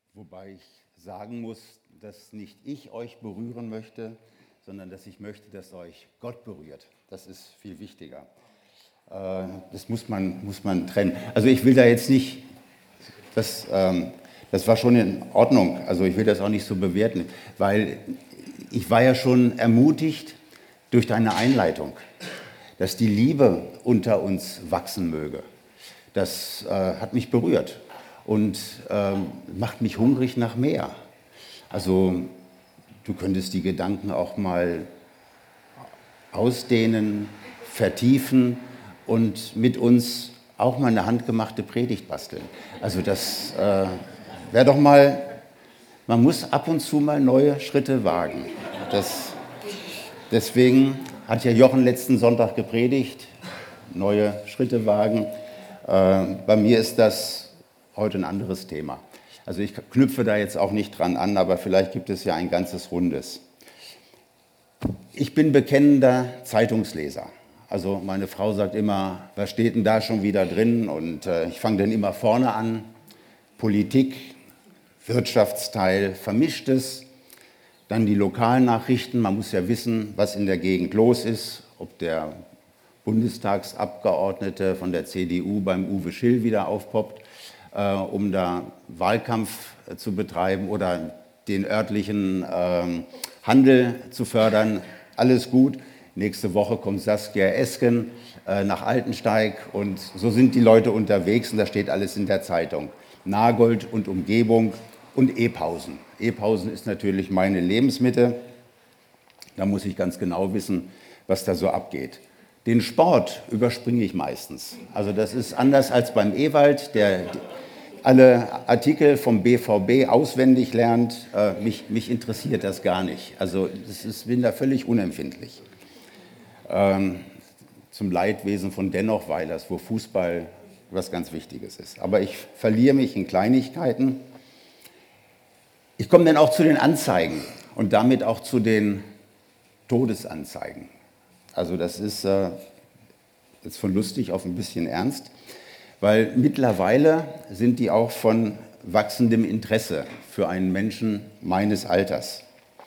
Wobei ich sagen muss, dass nicht ich euch berühren möchte, sondern dass ich möchte, dass euch Gott berührt. Das ist viel wichtiger. Das muss man trennen. Also ich will da jetzt nicht, das war schon in Ordnung, also ich will das auch nicht so bewerten, weil ich war ja schon ermutigt durch deine Einleitung, dass die Liebe unter uns wachsen möge. Das hat mich berührt und macht mich hungrig nach mehr. Also du könntest die Gedanken auch mal ausdehnen, vertiefen und mit uns auch mal eine handgemachte Predigt basteln. Also das wäre doch mal, man muss ab und zu mal neue Schritte wagen. Deswegen hat ja Jochen letzten Sonntag gepredigt, neue Schritte wagen. Bei mir ist das heute ein anderes Thema. Also ich knüpfe da jetzt auch nicht dran an, aber vielleicht gibt es ja ein ganzes Rundes. Ich bin bekennender Zeitungsleser. Also meine Frau sagt immer, was steht denn da schon wieder drin? Und ich fange dann immer vorne an. Politik, Wirtschaftsteil, Vermischtes. Dann die Lokalnachrichten. Man muss ja wissen, was in der Gegend los ist. Ob der Bundestagsabgeordnete von der CDU beim Uwe Schill wieder aufpoppt, um da Wahlkampf zu betreiben oder den örtlichen Handel zu fördern. Alles gut. Nächste Woche kommt Saskia Esken nach Altensteig und so sind die Leute unterwegs und da steht alles in der Zeitung. Nagold und Umgebung und Ebhausen. Ebhausen ist natürlich meine Lebensmitte. Da muss ich ganz genau wissen, was da so abgeht. Den Sport überspringe ich meistens. Also das ist anders als beim Ewald, der alle Artikel vom BVB auswendig lernt. Mich interessiert das gar nicht. Also bin da völlig unempfindlich. Zum Leidwesen von Dennochweilers, wo Fußball was ganz Wichtiges ist. Aber ich verliere mich in Kleinigkeiten. Ich komme dann auch zu den Anzeigen und damit auch zu den Todesanzeigen. Also das ist jetzt von lustig auf ein bisschen ernst, weil mittlerweile sind die auch von wachsendem Interesse für einen Menschen meines Alters.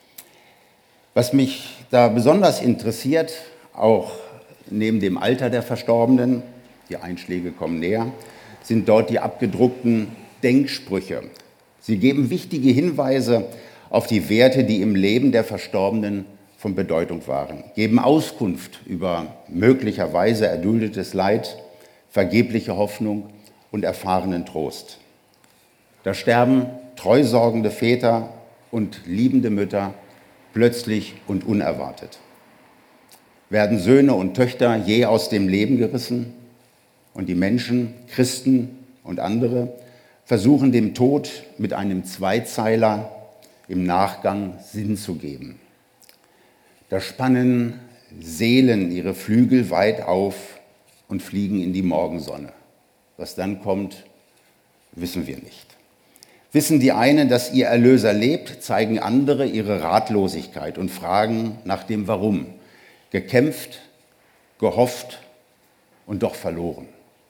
Was mich da besonders interessiert, auch neben dem Alter der Verstorbenen, die Einschläge kommen näher, sind dort die abgedruckten Denksprüche. Sie geben wichtige Hinweise auf die Werte, die im Leben der Verstorbenen von Bedeutung waren, geben Auskunft über möglicherweise erduldetes Leid, vergebliche Hoffnung und erfahrenen Trost. Da sterben treusorgende Väter und liebende Mütter plötzlich und unerwartet. Werden Söhne und Töchter je aus dem Leben gerissen und die Menschen, Christen und andere, versuchen dem Tod mit einem Zweizeiler im Nachgang Sinn zu geben. Da spannen Seelen ihre Flügel weit auf und fliegen in die Morgensonne. Was dann kommt, wissen wir nicht. Wissen die einen, dass ihr Erlöser lebt, zeigen andere ihre Ratlosigkeit und fragen nach dem Warum. Gekämpft, gehofft und doch verloren.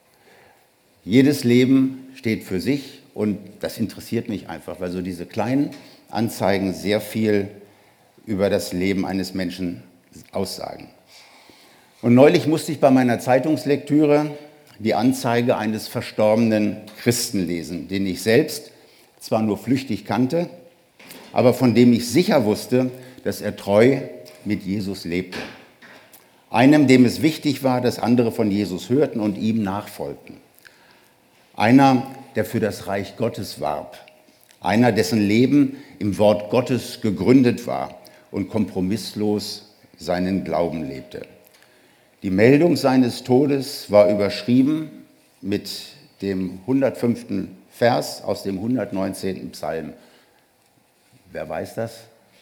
Jedes Leben steht für sich und das interessiert mich einfach, weil so diese kleinen Anzeigen sehr viel über das Leben eines Menschen aussagen. Und neulich musste ich bei meiner Zeitungslektüre die Anzeige eines verstorbenen Christen lesen, den ich selbst zwar nur flüchtig kannte, aber von dem ich sicher wusste, dass er treu mit Jesus lebte. Einem, dem es wichtig war, dass andere von Jesus hörten und ihm nachfolgten. Einer, der für das Reich Gottes warb. Einer, dessen Leben im Wort Gottes gegründet war und kompromisslos seinen Glauben lebte. Die Meldung seines Todes war überschrieben mit dem 105. Vers aus dem 119. Psalm. Wer weiß das?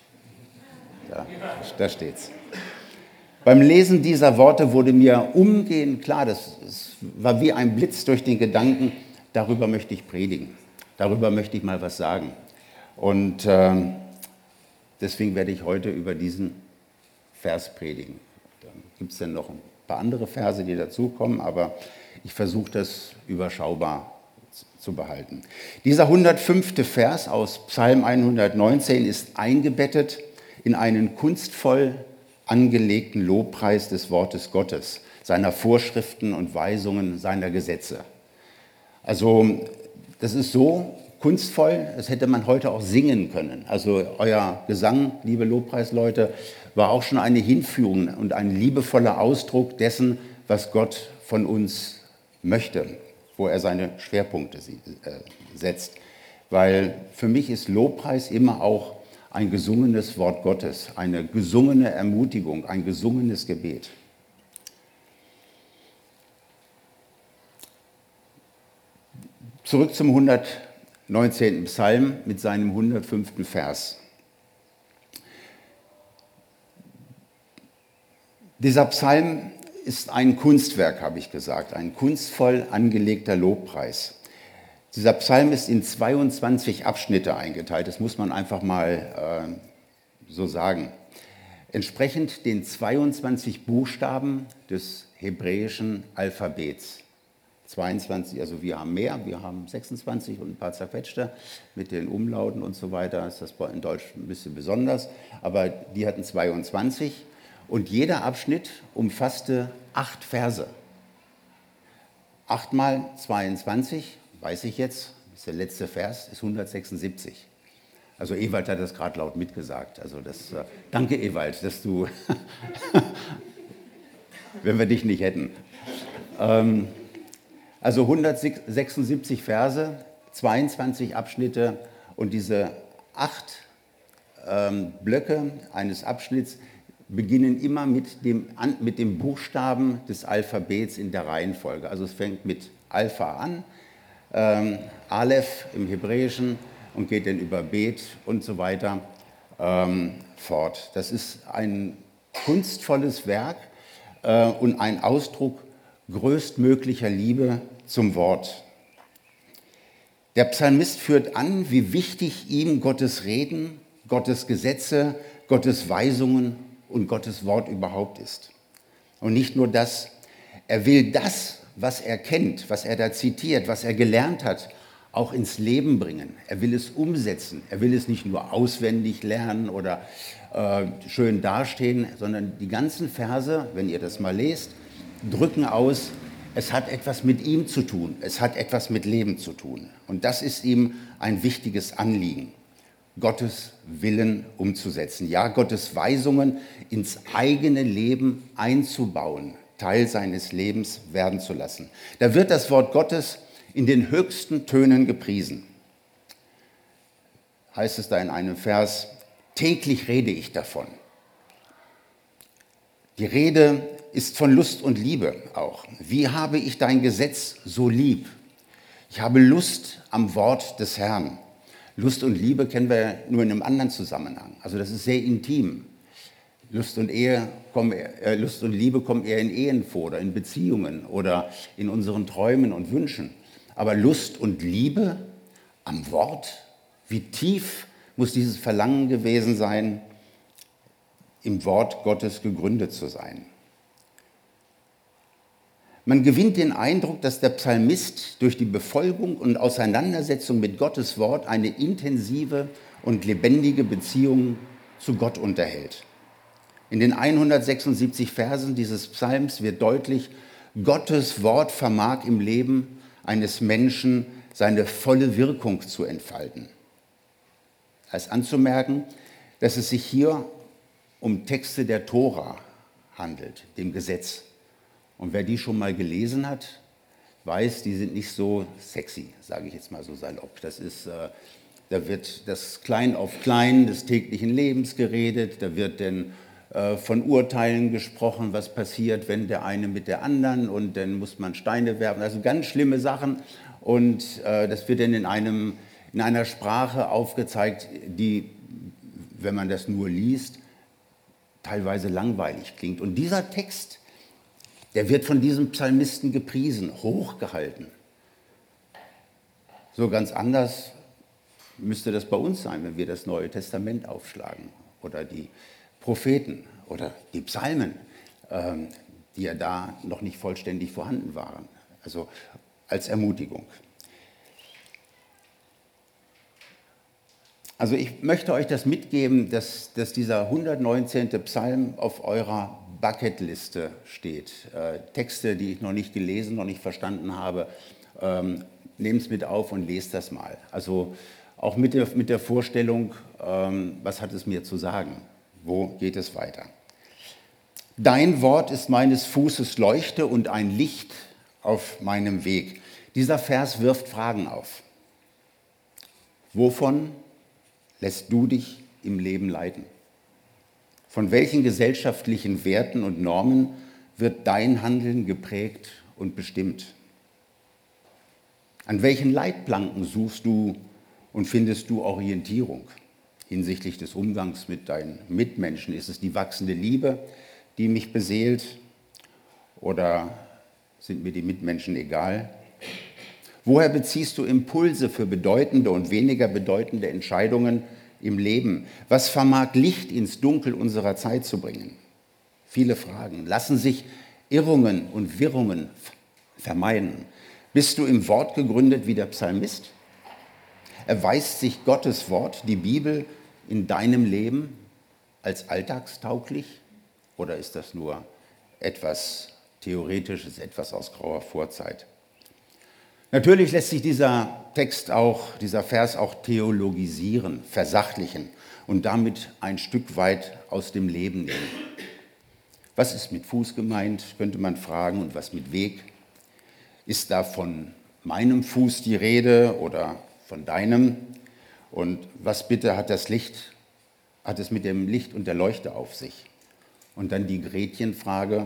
Ja, da steht's. Beim Lesen dieser Worte wurde mir umgehend klar, das war wie ein Blitz durch den Gedanken, darüber möchte ich predigen, darüber möchte ich mal was sagen. Und deswegen werde ich heute über diesen Vers predigen. Da gibt es dann noch ein paar andere Verse, die dazukommen, aber ich versuche das überschaubar zu behalten. Dieser 105. Vers aus Psalm 119 ist eingebettet in einen kunstvoll angelegten Lobpreis des Wortes Gottes, seiner Vorschriften und Weisungen, seiner Gesetze. Also das ist so kunstvoll, das hätte man heute auch singen können. Also euer Gesang, liebe Lobpreisleute, war auch schon eine Hinführung und ein liebevoller Ausdruck dessen, was Gott von uns möchte, wo er seine Schwerpunkte setzt. Weil für mich ist Lobpreis immer auch ein gesungenes Wort Gottes, eine gesungene Ermutigung, ein gesungenes Gebet. Zurück zum 119. Psalm mit seinem 105. Vers. Dieser Psalm ist ein Kunstwerk, habe ich gesagt, ein kunstvoll angelegter Lobpreis. Dieser Psalm ist in 22 Abschnitte eingeteilt, das muss man einfach mal so sagen. Entsprechend den 22 Buchstaben des hebräischen Alphabets. 22, also wir haben mehr, wir haben 26 und ein paar zerquetschte mit den Umlauten und so weiter. Das ist in Deutsch ein bisschen besonders, aber die hatten 22 und jeder Abschnitt umfasste 8 Verse. 8 mal 22, weiß ich jetzt, ist der letzte Vers, ist 176. Also Ewald hat das gerade laut mitgesagt. Also danke Ewald, dass du, wenn wir dich nicht hätten. Also 176 Verse, 22 Abschnitte und diese 8 Blöcke eines Abschnitts beginnen immer mit dem Buchstaben des Alphabets in der Reihenfolge. Also es fängt mit Alpha an, Aleph im Hebräischen und geht dann über Bet und so weiter fort. Das ist ein kunstvolles Werk und ein Ausdruck größtmöglicher Liebe zum Wort. Der Psalmist führt an, wie wichtig ihm Gottes Reden, Gottes Gesetze, Gottes Weisungen und Gottes Wort überhaupt ist. Und nicht nur das, er will das, was er kennt, was er da zitiert, was er gelernt hat, auch ins Leben bringen. Er will es umsetzen. Er will es nicht nur auswendig lernen oder schön dastehen, sondern die ganzen Verse, wenn ihr das mal lest, drücken aus, es hat etwas mit ihm zu tun, es hat etwas mit Leben zu tun. Und das ist ihm ein wichtiges Anliegen, Gottes Willen umzusetzen, ja, Gottes Weisungen ins eigene Leben einzubauen, Teil seines Lebens werden zu lassen. Da wird das Wort Gottes in den höchsten Tönen gepriesen. Heißt es da in einem Vers, täglich rede ich davon. Die Rede ist von Lust und Liebe auch. Wie habe ich dein Gesetz so lieb? Ich habe Lust am Wort des Herrn. Lust und Liebe kennen wir nur in einem anderen Zusammenhang. Also das ist sehr intim. Lust und Liebe kommen eher in Ehen vor oder in Beziehungen oder in unseren Träumen und Wünschen. Aber Lust und Liebe am Wort, wie tief muss dieses Verlangen gewesen sein, im Wort Gottes gegründet zu sein. Man gewinnt den Eindruck, dass der Psalmist durch die Befolgung und Auseinandersetzung mit Gottes Wort eine intensive und lebendige Beziehung zu Gott unterhält. In den 176 Versen dieses Psalms wird deutlich, Gottes Wort vermag im Leben eines Menschen seine volle Wirkung zu entfalten. Da ist anzumerken, dass es sich hier um Texte der Tora handelt, dem Gesetz. Und wer die schon mal gelesen hat, weiß, die sind nicht so sexy, sage ich jetzt mal so salopp. Da wird das Klein auf Klein des täglichen Lebens geredet, da wird dann von Urteilen gesprochen, was passiert, wenn der eine mit der anderen und dann muss man Steine werfen. Also ganz schlimme Sachen und das wird dann in einer Sprache aufgezeigt, die, wenn man das nur liest, teilweise langweilig klingt. Und dieser Text, der wird von diesem Psalmisten gepriesen, hochgehalten. So ganz anders müsste das bei uns sein, wenn wir das Neue Testament aufschlagen oder die Propheten oder die Psalmen, die ja da noch nicht vollständig vorhanden waren. Also als Ermutigung. Also ich möchte euch das mitgeben, dass dieser 119. Psalm auf eurer Bucketliste steht. Texte, die ich noch nicht gelesen, noch nicht verstanden habe, nehmt es mit auf und lest das mal. Also auch mit der Vorstellung, was hat es mir zu sagen? Wo geht es weiter? Dein Wort ist meines Fußes Leuchte und ein Licht auf meinem Weg. Dieser Vers wirft Fragen auf. Wovon lässt du dich im Leben leiten? Von welchen gesellschaftlichen Werten und Normen wird dein Handeln geprägt und bestimmt? An welchen Leitplanken suchst du und findest du Orientierung hinsichtlich des Umgangs mit deinen Mitmenschen? Ist es die wachsende Liebe, die mich beseelt, oder sind mir die Mitmenschen egal? Woher beziehst du Impulse für bedeutende und weniger bedeutende Entscheidungen im Leben? Was vermag Licht ins Dunkel unserer Zeit zu bringen? Viele Fragen. Lassen sich Irrungen und Wirrungen vermeiden? Bist du im Wort gegründet wie der Psalmist? Erweist sich Gottes Wort, die Bibel, in deinem Leben als alltagstauglich? Oder ist das nur etwas Theoretisches, etwas aus grauer Vorzeit? Natürlich lässt sich dieser Vers auch theologisieren, versachlichen und damit ein Stück weit aus dem Leben nehmen. Was ist mit Fuß gemeint, könnte man fragen, und was mit Weg? Ist da von meinem Fuß die Rede oder von deinem? Und was bitte hat es mit dem Licht und der Leuchte auf sich? Und dann die Gretchenfrage,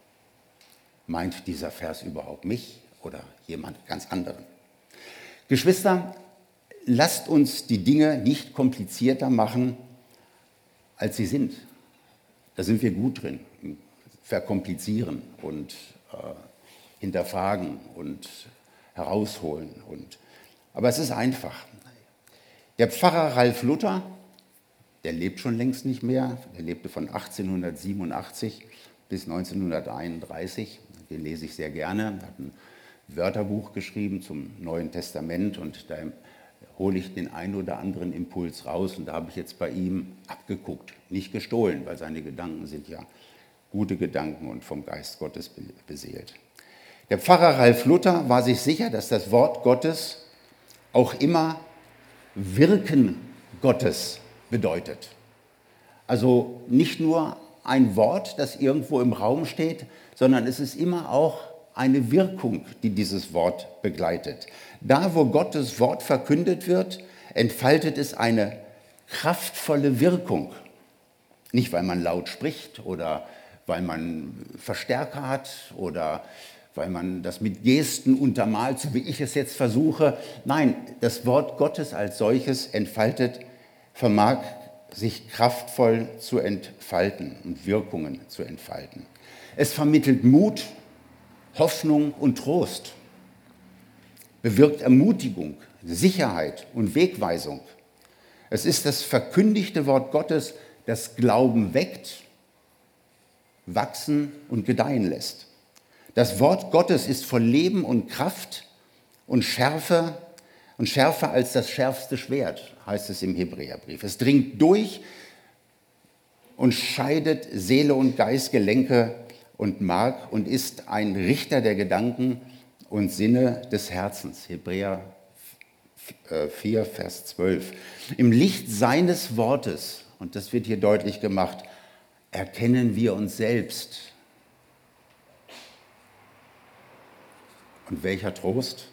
meint dieser Vers überhaupt mich oder jemand ganz anderen? Geschwister, lasst uns die Dinge nicht komplizierter machen, als sie sind. Da sind wir gut drin, verkomplizieren und hinterfragen und herausholen. Aber es ist einfach. Der Pfarrer Ralf Luther, der lebt schon längst nicht mehr, der lebte von 1887 bis 1931, den lese ich sehr gerne, er hat ein Wörterbuch geschrieben zum Neuen Testament und da hole ich den einen oder anderen Impuls raus und da habe ich jetzt bei ihm abgeguckt, nicht gestohlen, weil seine Gedanken sind ja gute Gedanken und vom Geist Gottes beseelt. Der Pfarrer Ralf Luther war sich sicher, dass das Wort Gottes auch immer Wirken Gottes bedeutet. Also nicht nur ein Wort, das irgendwo im Raum steht, sondern es ist immer auch eine Wirkung, die dieses Wort begleitet. Da, wo Gottes Wort verkündet wird, entfaltet es eine kraftvolle Wirkung. Nicht, weil man laut spricht oder weil man Verstärker hat oder weil man das mit Gesten untermalt, so wie ich es jetzt versuche. Nein, das Wort Gottes als solches vermag sich kraftvoll zu entfalten und Wirkungen zu entfalten. Es vermittelt Mut, Hoffnung und Trost, bewirkt Ermutigung, Sicherheit und Wegweisung. Es ist das verkündigte Wort Gottes, das Glauben weckt, wachsen und gedeihen lässt. Das Wort Gottes ist voll Leben und Kraft und schärfer als das schärfste Schwert, heißt es im Hebräerbrief. Es dringt durch und scheidet Seele und Geist, Gelenke und Mark und ist ein Richter der Gedanken und Sinne des Herzens. Hebräer 4, Vers 12. Im Licht seines Wortes, und das wird hier deutlich gemacht, erkennen wir uns selbst. Und welcher Trost?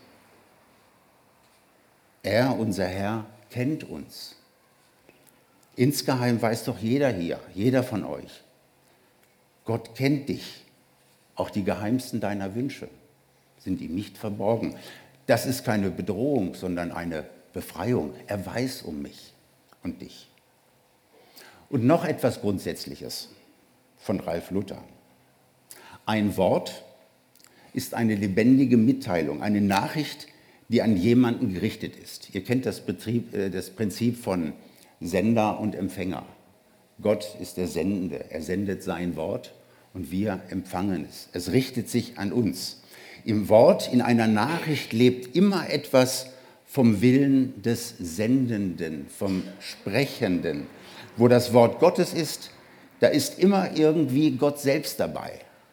Er, unser Herr, kennt uns. Insgeheim weiß doch jeder hier, jeder von euch, Gott kennt dich. Auch die geheimsten deiner Wünsche sind ihm nicht verborgen. Das ist keine Bedrohung, sondern eine Befreiung. Er weiß um mich und dich. Und noch etwas Grundsätzliches von Ralf Luther. Ein Wort ist eine lebendige Mitteilung, eine Nachricht, die an jemanden gerichtet ist. Ihr kennt das Prinzip von Sender und Empfänger. Gott ist der Sendende. Er sendet sein Wort und wir empfangen es. Es richtet sich an uns. Im Wort, in einer Nachricht lebt immer etwas vom Willen des Sendenden, vom Sprechenden. Wo das Wort Gottes ist, da ist immer irgendwie Gott selbst dabei.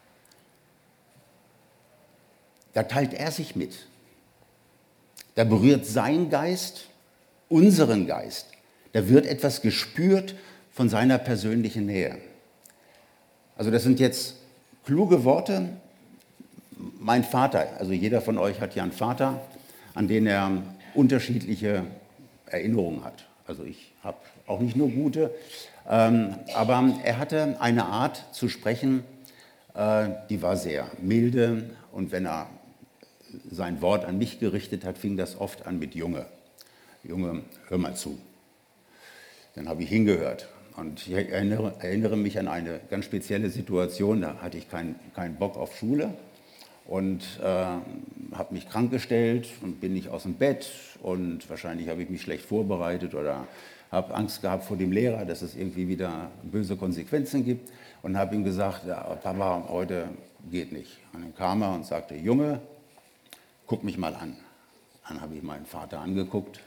Da teilt er sich mit. Da berührt sein Geist unseren Geist. Da wird etwas gespürt von seiner persönlichen Nähe. Also das sind jetzt kluge Worte. Mein Vater, also jeder von euch hat ja einen Vater, an den er unterschiedliche Erinnerungen hat. Also ich habe auch nicht nur gute, aber er hatte eine Art zu sprechen, die war sehr milde, und wenn er sein Wort an mich gerichtet hat, fing das oft an mit Junge. Junge, hör mal zu. Dann habe ich hingehört. Und ich erinnere mich an eine ganz spezielle Situation, da hatte ich keinen Bock auf Schule und habe mich krank gestellt und bin nicht aus dem Bett, und wahrscheinlich habe ich mich schlecht vorbereitet oder habe Angst gehabt vor dem Lehrer, dass es irgendwie wieder böse Konsequenzen gibt, und habe ihm gesagt, ja, Papa, heute geht nicht. Und dann kam er und sagte, Junge, guck mich mal an. Dann habe ich meinen Vater angeguckt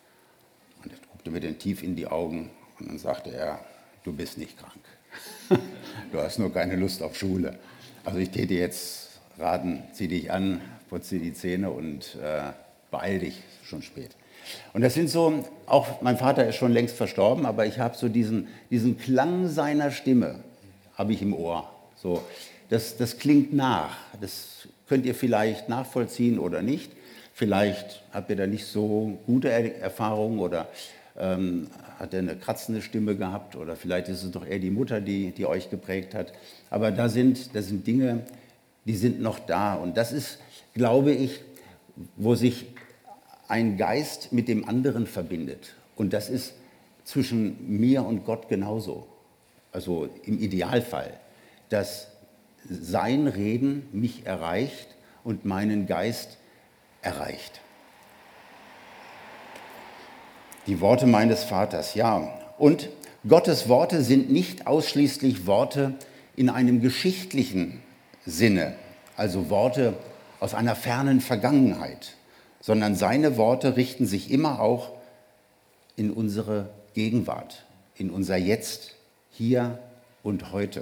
und er guckte mir dann tief in die Augen, und dann sagte er, du bist nicht krank. Du hast nur keine Lust auf Schule. Also ich täte jetzt raten, zieh dich an, putz dir die Zähne und beeil dich, schon spät. Und das sind so, auch mein Vater ist schon längst verstorben, aber ich habe so diesen Klang seiner Stimme, habe ich im Ohr. So, das klingt nach. Das könnt ihr vielleicht nachvollziehen oder nicht. Vielleicht habt ihr da nicht so gute Erfahrungen oder hat er eine kratzende Stimme gehabt, oder vielleicht ist es doch eher die Mutter, die euch geprägt hat. Aber das sind Dinge, die sind noch da. Und das ist, glaube ich, wo sich ein Geist mit dem anderen verbindet. Und das ist zwischen mir und Gott genauso. Also im Idealfall, dass sein Reden mich erreicht und meinen Geist erreicht. Die Worte meines Vaters, ja. Und Gottes Worte sind nicht ausschließlich Worte in einem geschichtlichen Sinne, also Worte aus einer fernen Vergangenheit, sondern seine Worte richten sich immer auch in unsere Gegenwart, in unser Jetzt, hier und heute.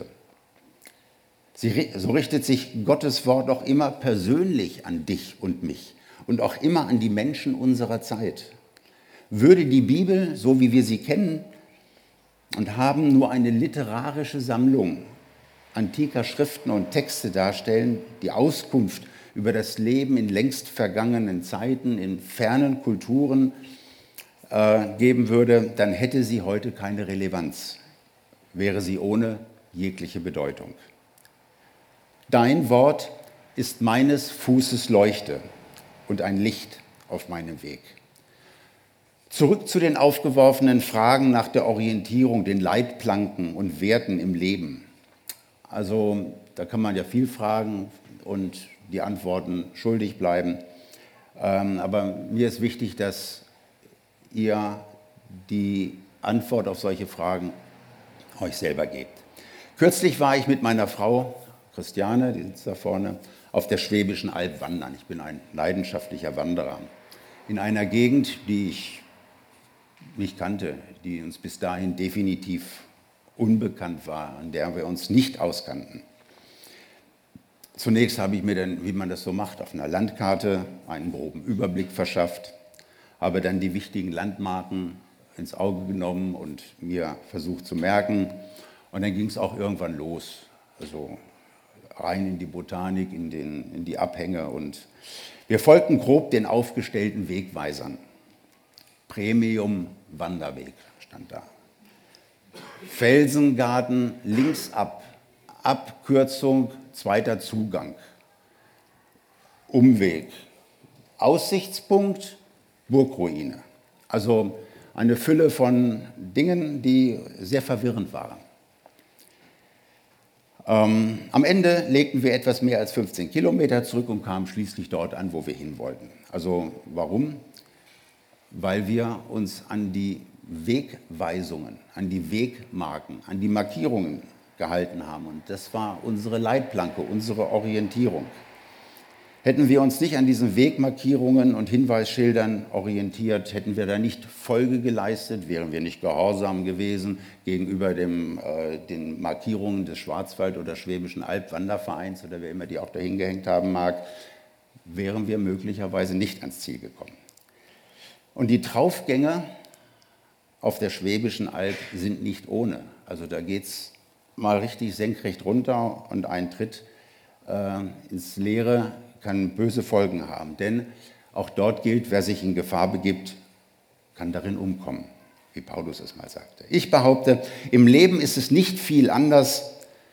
So richtet sich Gottes Wort auch immer persönlich an dich und mich und auch immer an die Menschen unserer Zeit. Würde die Bibel, so wie wir sie kennen und haben, nur eine literarische Sammlung antiker Schriften und Texte darstellen, die Auskunft über das Leben in längst vergangenen Zeiten, in fernen Kulturen geben würde, dann hätte sie heute keine Relevanz, wäre sie ohne jegliche Bedeutung. Dein Wort ist meines Fußes Leuchte und ein Licht auf meinem Weg. Zurück zu den aufgeworfenen Fragen nach der Orientierung, den Leitplanken und Werten im Leben. Also da kann man ja viel fragen und die Antworten schuldig bleiben. Aber mir ist wichtig, dass ihr die Antwort auf solche Fragen euch selber gebt. Kürzlich war ich mit meiner Frau Christiane, die sitzt da vorne, auf der Schwäbischen Alb wandern. Ich bin ein leidenschaftlicher Wanderer. In einer Gegend, die ich nicht kannte, die uns bis dahin definitiv unbekannt war, an der wir uns nicht auskannten. Zunächst habe ich mir dann, wie man das so macht, auf einer Landkarte einen groben Überblick verschafft, habe dann die wichtigen Landmarken ins Auge genommen und mir versucht zu merken. Und dann ging es auch irgendwann los, also rein in die Botanik, in die Abhänge. Und wir folgten grob den aufgestellten Wegweisern. Premium-Wanderweg stand da. Felsengarten links ab, Abkürzung, zweiter Zugang. Umweg, Aussichtspunkt, Burgruine. Also eine Fülle von Dingen, die sehr verwirrend waren. Am Ende legten wir etwas mehr als 15 Kilometer zurück und kamen schließlich dort an, wo wir hin wollten. Also warum? Weil wir uns an die Wegweisungen, an die Wegmarken, an die Markierungen gehalten haben. Und das war unsere Leitplanke, unsere Orientierung. Hätten wir uns nicht an diesen Wegmarkierungen und Hinweisschildern orientiert, hätten wir da nicht Folge geleistet, wären wir nicht gehorsam gewesen gegenüber den Markierungen des Schwarzwald- oder Schwäbischen Alb-Wandervereins oder wer immer die auch dahin gehängt haben mag, wären wir möglicherweise nicht ans Ziel gekommen. Und die Traufgänge auf der Schwäbischen Alb sind nicht ohne. Also da geht es mal richtig senkrecht runter und ein Tritt ins Leere kann böse Folgen haben. Denn auch dort gilt, wer sich in Gefahr begibt, kann darin umkommen, wie Paulus es mal sagte. Ich behaupte, im Leben ist es nicht viel anders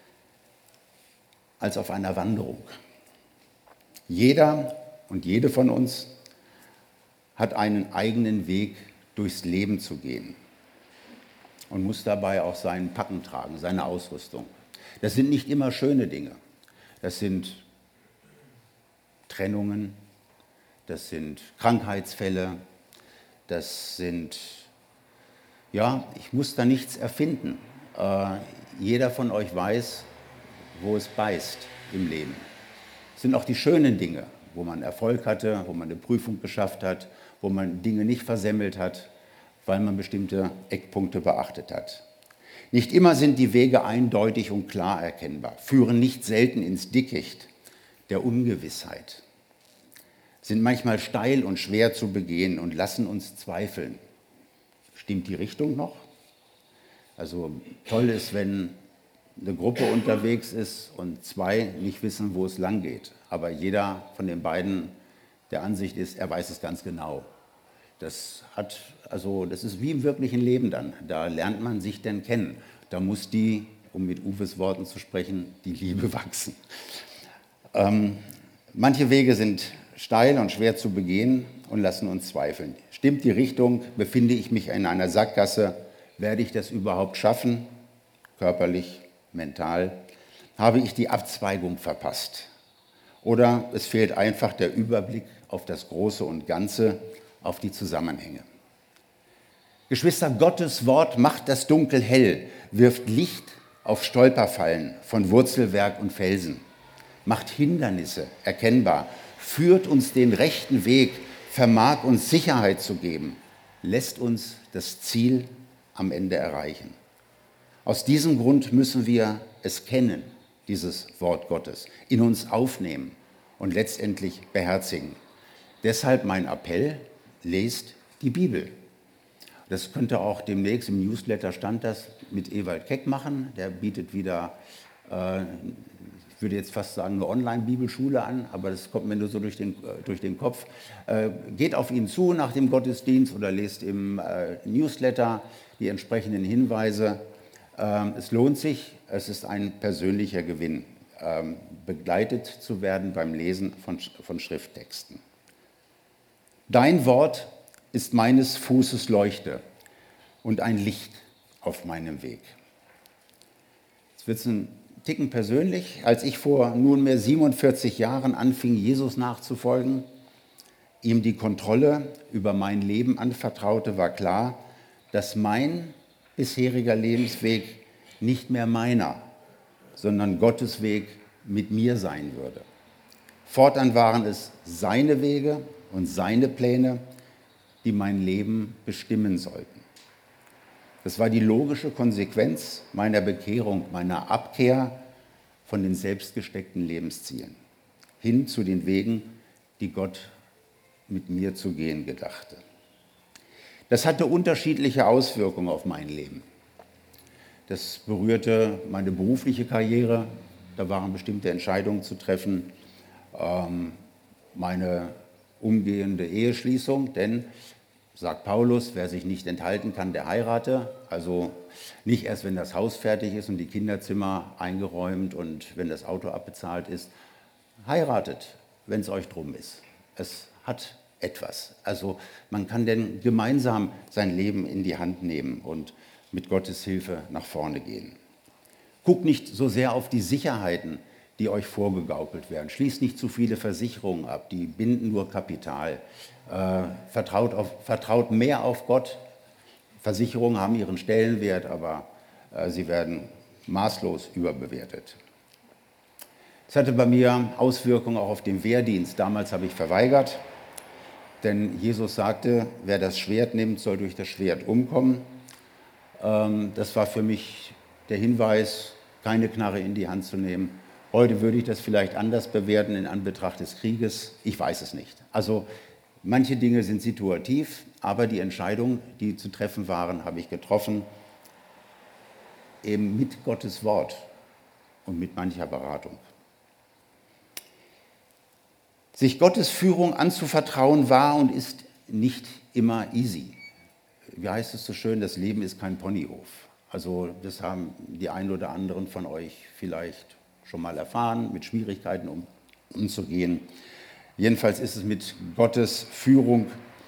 als auf einer Wanderung. Jeder und jede von uns hat einen eigenen Weg durchs Leben zu gehen und muss dabei auch seinen Packen tragen, seine Ausrüstung. Das sind nicht immer schöne Dinge. Das sind Trennungen, das sind Krankheitsfälle, das sind, ja, ich muss da nichts erfinden. Jeder von euch weiß, wo es beißt im Leben. Es sind auch die schönen Dinge, wo man Erfolg hatte, wo man eine Prüfung geschafft hat, wo man Dinge nicht versemmelt hat, weil man bestimmte Eckpunkte beachtet hat. Nicht immer sind die Wege eindeutig und klar erkennbar, führen nicht selten ins Dickicht der Ungewissheit, sind manchmal steil und schwer zu begehen und lassen uns zweifeln. Stimmt die Richtung noch? Also toll ist, wenn eine Gruppe unterwegs ist und zwei nicht wissen, wo es lang geht, aber jeder von den beiden der Ansicht ist, er weiß es ganz genau. Das ist wie im wirklichen Leben dann. Da lernt man sich denn kennen. Da muss um mit Uwes Worten zu sprechen, die Liebe wachsen. Manche Wege sind steil und schwer zu begehen und lassen uns zweifeln. Stimmt die Richtung? Befinde ich mich in einer Sackgasse? Werde ich das überhaupt schaffen? Körperlich, mental? Habe ich die Abzweigung verpasst? Oder es fehlt einfach der Überblick auf das Große und Ganze, auf die Zusammenhänge. Geschwister, Gottes Wort macht das Dunkel hell, wirft Licht auf Stolperfallen von Wurzelwerk und Felsen, macht Hindernisse erkennbar, führt uns den rechten Weg, vermag uns Sicherheit zu geben, lässt uns das Ziel am Ende erreichen. Aus diesem Grund müssen wir es kennen, dieses Wort Gottes, in uns aufnehmen und letztendlich beherzigen. Deshalb mein Appell, lest die Bibel. Das könnte auch demnächst im Newsletter stand das mit Ewald Keck machen. Der bietet wieder, ich würde jetzt fast sagen, eine Online-Bibelschule an, aber das kommt mir nur so durch den Kopf. Geht auf ihn zu nach dem Gottesdienst oder lest im Newsletter die entsprechenden Hinweise. Es lohnt sich, es ist ein persönlicher Gewinn, begleitet zu werden beim Lesen von Schrifttexten. Dein Wort ist meines Fußes Leuchte und ein Licht auf meinem Weg. Jetzt wird es ein Ticken persönlich. Als ich vor nunmehr 47 Jahren anfing, Jesus nachzufolgen, ihm die Kontrolle über mein Leben anvertraute, war klar, dass mein bisheriger Lebensweg nicht mehr meiner, sondern Gottes Weg mit mir sein würde. Fortan waren es seine Wege und seine Pläne, die mein Leben bestimmen sollten. Das war die logische Konsequenz meiner Bekehrung, meiner Abkehr von den selbstgesteckten Lebenszielen, hin zu den Wegen, die Gott mit mir zu gehen gedachte. Das hatte unterschiedliche Auswirkungen auf mein Leben. Das berührte meine berufliche Karriere, da waren bestimmte Entscheidungen zu treffen, meine umgehende Eheschließung, denn, sagt Paulus, wer sich nicht enthalten kann, der heirate. Also nicht erst, wenn das Haus fertig ist und die Kinderzimmer eingeräumt und wenn das Auto abbezahlt ist. Heiratet, wenn es euch drum ist. Es hat etwas. Also man kann denn gemeinsam sein Leben in die Hand nehmen und mit Gottes Hilfe nach vorne gehen. Guckt nicht so sehr auf die Sicherheiten, die euch vorgegaukelt werden. Schließt nicht zu viele Versicherungen ab, die binden nur Kapital. Vertraut mehr auf Gott. Versicherungen haben ihren Stellenwert, aber sie werden maßlos überbewertet. Es hatte bei mir Auswirkungen auch auf den Wehrdienst. Damals habe ich verweigert, denn Jesus sagte, wer das Schwert nimmt, soll durch das Schwert umkommen. Das war für mich der Hinweis, keine Knarre in die Hand zu nehmen. Heute würde ich das vielleicht anders bewerten in Anbetracht des Krieges. Ich weiß es nicht. Also manche Dinge sind situativ, aber die Entscheidungen, die zu treffen waren, habe ich getroffen, eben mit Gottes Wort und mit mancher Beratung. Sich Gottes Führung anzuvertrauen war und ist nicht immer easy. Wie heißt es so schön, das Leben ist kein Ponyhof. Also das haben die einen oder anderen von euch vielleicht schon mal erfahren, mit Schwierigkeiten umzugehen. Jedenfalls ist es mit Gottes Führung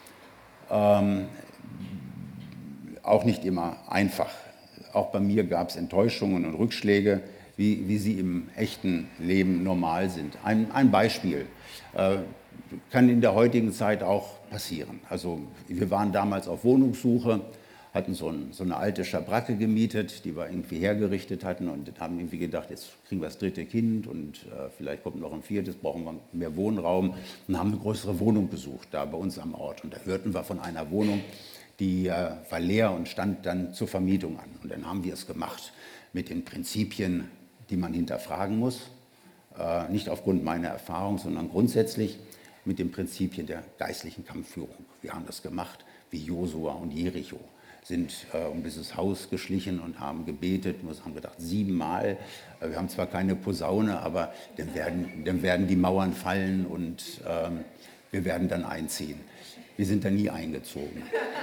auch nicht immer einfach. Auch bei mir gab es Enttäuschungen und Rückschläge, wie sie im echten Leben normal sind. Ein Beispiel kann in der heutigen Zeit auch passieren. Also wir waren damals auf Wohnungssuche, hatten so eine alte Schabracke gemietet, die wir irgendwie hergerichtet hatten und haben irgendwie gedacht, jetzt kriegen wir das dritte Kind und vielleicht kommt noch ein viertes, brauchen wir mehr Wohnraum und haben eine größere Wohnung gesucht, da bei uns am Ort. Und da hörten wir von einer Wohnung, die war leer und stand dann zur Vermietung an. Und dann haben wir es gemacht mit den Prinzipien, die man hinterfragen muss, nicht aufgrund meiner Erfahrung, sondern grundsätzlich mit den Prinzipien der geistlichen Kampfführung. Wir haben das gemacht wie Josua und Jericho, sind um dieses Haus geschlichen und haben gebetet, haben gedacht 7-mal. Wir haben zwar keine Posaune, aber dann werden die Mauern fallen und wir werden dann einziehen. Wir sind da nie eingezogen.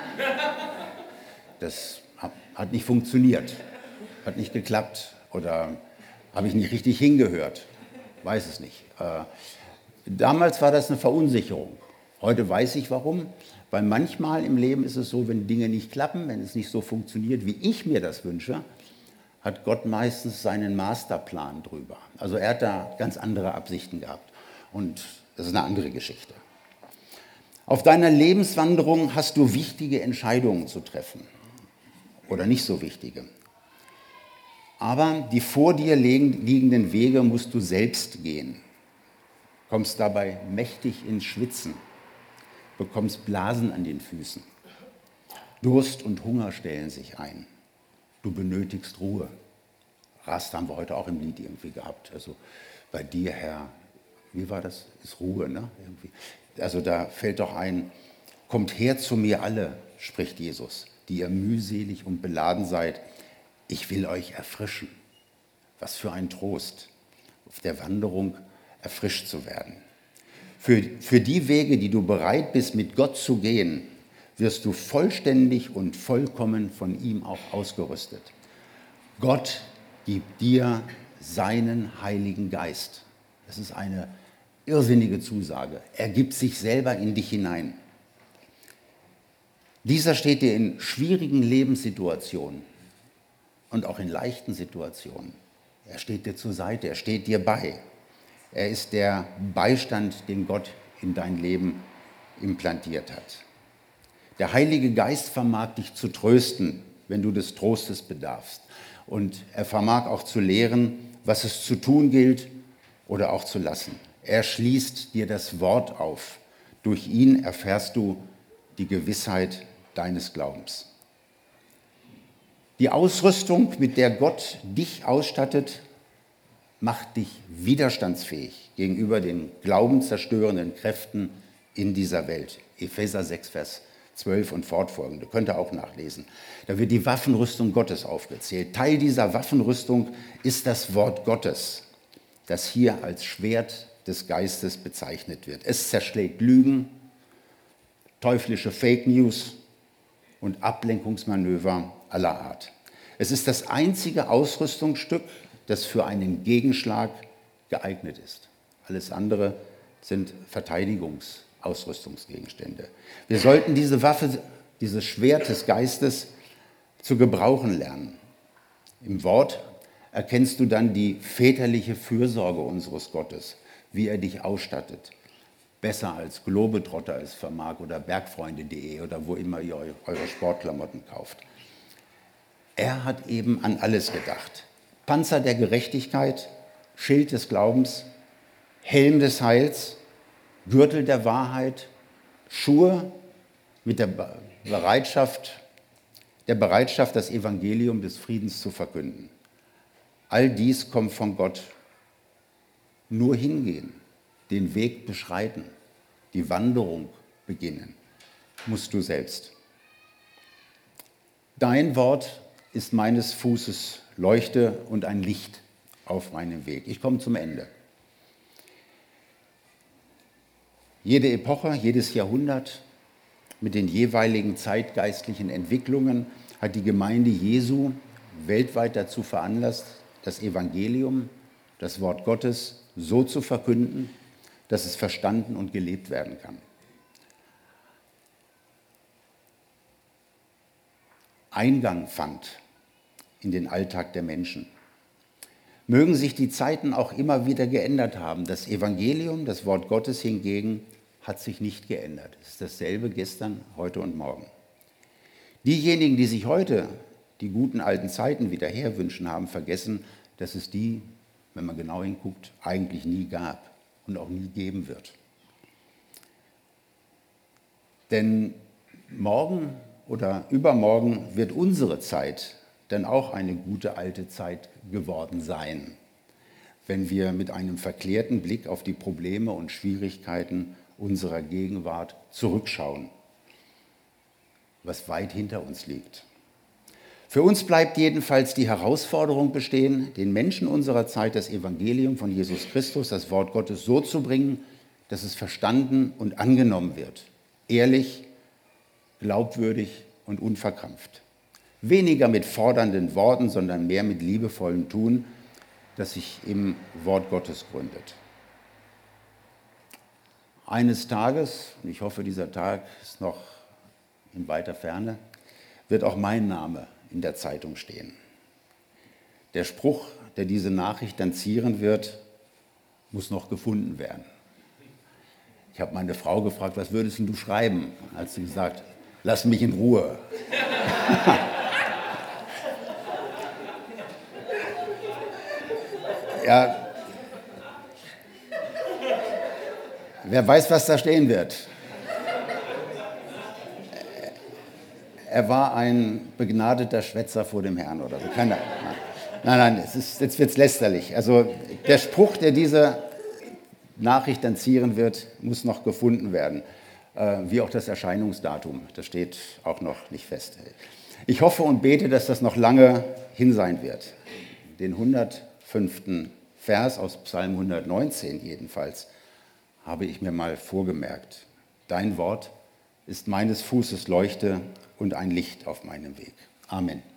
Das hat nicht funktioniert, hat nicht geklappt oder habe ich nicht richtig hingehört, weiß es nicht. Damals war das eine Verunsicherung. Heute weiß ich warum, weil manchmal im Leben ist es so, wenn Dinge nicht klappen, wenn es nicht so funktioniert, wie ich mir das wünsche, hat Gott meistens seinen Masterplan drüber. Also er hat da ganz andere Absichten gehabt und das ist eine andere Geschichte. Auf deiner Lebenswanderung hast du wichtige Entscheidungen zu treffen oder nicht so wichtige. Aber die vor dir liegenden Wege musst du selbst gehen. Kommst dabei mächtig ins Schwitzen, bekommst Blasen an den Füßen. Durst und Hunger stellen sich ein. Du benötigst Ruhe. Rast haben wir heute auch im Lied irgendwie gehabt. Also bei dir, Herr, wie war das? Ist Ruhe, ne? Irgendwie. Also da fällt doch ein, kommt her zu mir alle, spricht Jesus, die ihr mühselig und beladen seid. Ich will euch erfrischen. Was für ein Trost, auf der Wanderung erfrischt zu werden. Für die Wege, die du bereit bist, mit Gott zu gehen, wirst du vollständig und vollkommen von ihm auch ausgerüstet. Gott gibt dir seinen Heiligen Geist. Das ist eine irrsinnige Zusage. Er gibt sich selber in dich hinein. Dieser steht dir in schwierigen Lebenssituationen und auch in leichten Situationen. Er steht dir zur Seite, er steht dir bei. Er ist der Beistand, den Gott in dein Leben implantiert hat. Der Heilige Geist vermag dich zu trösten, wenn du des Trostes bedarfst. Und er vermag auch zu lehren, was es zu tun gilt oder auch zu lassen. Er schließt dir das Wort auf. Durch ihn erfährst du die Gewissheit deines Glaubens. Die Ausrüstung, mit der Gott dich ausstattet, macht dich widerstandsfähig gegenüber den glaubenszerstörenden Kräften in dieser Welt. Epheser 6, Vers 12 und fortfolgende, könnt ihr auch nachlesen. Da wird die Waffenrüstung Gottes aufgezählt. Teil dieser Waffenrüstung ist das Wort Gottes, das hier als Schwert des Geistes bezeichnet wird. Es zerschlägt Lügen, teuflische Fake News und Ablenkungsmanöver aller Art. Es ist das einzige Ausrüstungsstück, das für einen Gegenschlag geeignet ist. Alles andere sind Verteidigungsausrüstungsgegenstände. Wir sollten diese Waffe, dieses Schwert des Geistes zu gebrauchen lernen. Im Wort erkennst du dann die väterliche Fürsorge unseres Gottes, wie er dich ausstattet. Besser als Globetrotter es vermag oder bergfreunde.de oder wo immer ihr eure Sportklamotten kauft. Er hat eben an alles gedacht. Panzer der Gerechtigkeit Schild des Glaubens, Helm des Heils, Gürtel der Wahrheit, Schuhe mit der Bereitschaft, das Evangelium des Friedens zu verkünden. All dies kommt von Gott. Nur hingehen, den Weg beschreiten, die Wanderung beginnen, musst du selbst. Dein Wort ist meines Fußes Leuchte und ein Licht auf meinem Weg. Ich komme zum Ende. Jede Epoche, jedes Jahrhundert mit den jeweiligen zeitgeistlichen Entwicklungen hat die Gemeinde Jesu weltweit dazu veranlasst, das Evangelium, das Wort Gottes, so zu verkünden, dass es verstanden und gelebt werden kann. Eingang fand in den Alltag der Menschen. Mögen sich die Zeiten auch immer wieder geändert haben. Das Evangelium, das Wort Gottes hingegen, hat sich nicht geändert. Es ist dasselbe gestern, heute und morgen. Diejenigen, die sich heute die guten alten Zeiten wieder herwünschen, haben vergessen, dass es die, wenn man genau hinguckt, eigentlich nie gab und auch nie geben wird. Denn morgen oder übermorgen wird unsere Zeit dann auch eine gute alte Zeit geworden sein, wenn wir mit einem verklärten Blick auf die Probleme und Schwierigkeiten unserer Gegenwart zurückschauen, was weit hinter uns liegt. Für uns bleibt jedenfalls die Herausforderung bestehen, den Menschen unserer Zeit das Evangelium von Jesus Christus, das Wort Gottes, so zu bringen, dass es verstanden und angenommen wird. Ehrlich, glaubwürdig und unverkrampft. Weniger mit fordernden Worten, sondern mehr mit liebevollem Tun, das sich im Wort Gottes gründet. Eines Tages, und ich hoffe, dieser Tag ist noch in weiter Ferne, wird auch mein Name in der Zeitung stehen. Der Spruch, der diese Nachricht dann zieren wird, muss noch gefunden werden. Ich habe meine Frau gefragt, was würdest du schreiben? Als sie gesagt, lass mich in Ruhe. Ja, wer weiß, was da stehen wird. Er war ein begnadeter Schwätzer vor dem Herrn oder so. Nein, jetzt wird es lästerlich. Also der Spruch, der diese Nachricht dann zieren wird, muss noch gefunden werden. Wie auch das Erscheinungsdatum. Das steht auch noch nicht fest. Ich hoffe und bete, dass das noch lange hin sein wird. Den 105. Vers aus Psalm 119 jedenfalls habe ich mir mal vorgemerkt. Dein Wort ist meines Fußes Leuchte und ein Licht auf meinem Weg. Amen.